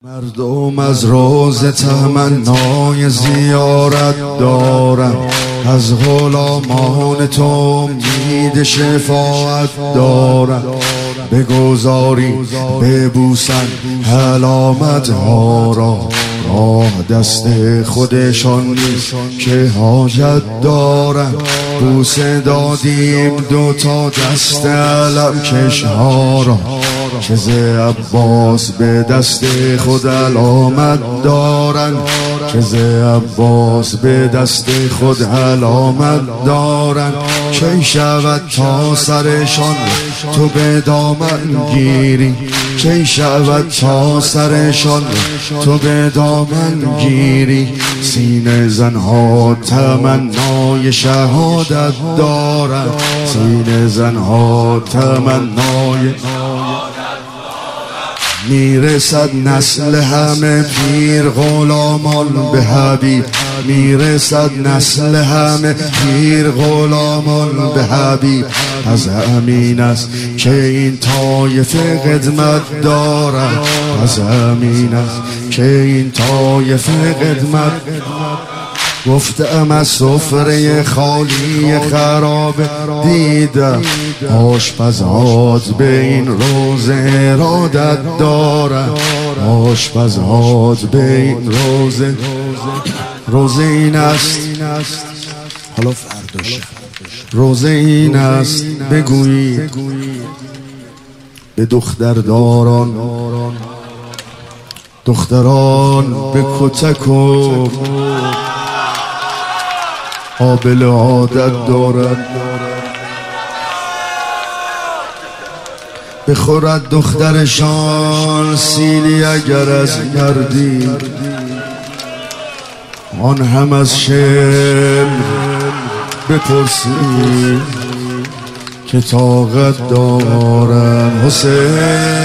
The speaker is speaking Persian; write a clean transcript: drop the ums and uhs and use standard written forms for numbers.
مردم از روز تمنای زیارت دارن، از غلامان تو امید شفاعت دارن. بگذاری ببوسن علامت ها را، راه دست خودشان نیست که حاجت دارن. بوسه دادیم دوتا دست علم کش ها را، که ز عباس به دست خود علامت دارن. که ز عباس به دست خود علامت دارن. کی شود تا سرشان تو به دامن گیری، کی شود تا سرشان تو به دامن گیری. سینه زنها تمنای شهادت دارن، سینه زنها تمنای میرسد نسل همه پیر غلامان به حبیب، میرسد نسل همه پیر غلامان به حبیب. از همین است که این طایفه خدمت دارد، از همین است که این طایفه خدمت. گفتم از سفره خالی خراب دیدم، آشپزهات به این روزه ارادت دارن. آشپزهات به این روزه این است، حالا فرداشه. روزه این است بگویی به دخترداران، دختران به کتک و قابل عادت دارد. بخورد دخترشان سیلی اگر از مردی، آن هم از شعر بپرسی که طاقت دارن. حسین